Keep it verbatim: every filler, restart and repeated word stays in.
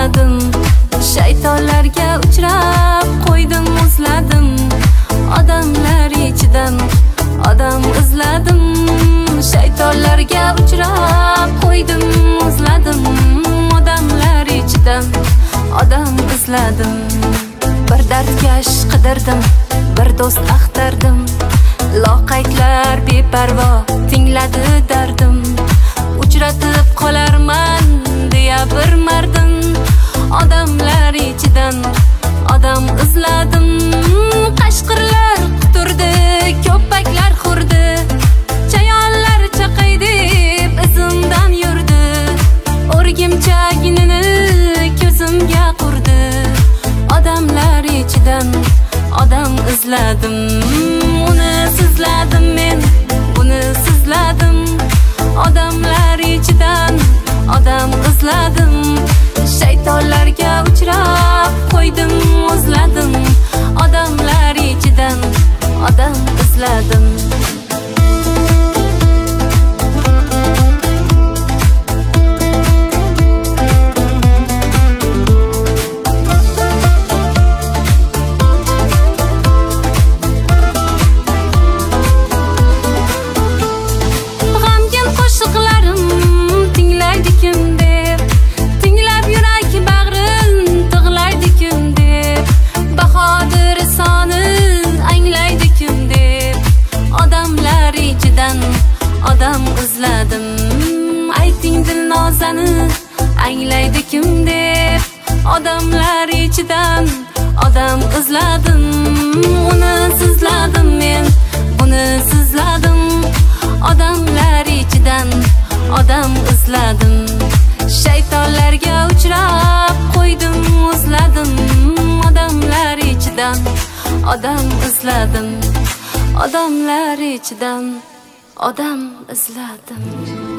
izladim, shaytonlarga uchrab qo'ydim, o'zladim. Odamlar ichidan odam izladim, shaytonlarga uchrab qo'ydim, o'zladim. Odamlar ichidan odam izladim. Bir dardkash qidirdim, bir do'st axtardim. Loqaydlar beparvo tingladi dardim. Uchratib qolarman deya bir mardim. Odamlar ichidan odam izladim. Qashqirlar quturdi, ko'paklar xurdi, chayonlar chaqay deb izimdan yurdi. O'rgimchagini ko'zimga qurdi. Odamlar ichidan odam izladim. Uni sizladim men, buni sizladim. Odamlar ichidan odam izladim, shaytonlarga uchrab qo'ydim, o'zladim. Odamlar ichidan odam izladim. Odam izladim, ayting dilnozani anglaydi kim deb. Odamlar ichidan odam izladim. Uni sizladim men, buni sizladim. Odamlar ichidan odam izladim, shaytonlarga uchrab qo'ydim, o'zladim. Odamlar ichidan odam izladim, odamlar ichidan odam izladim.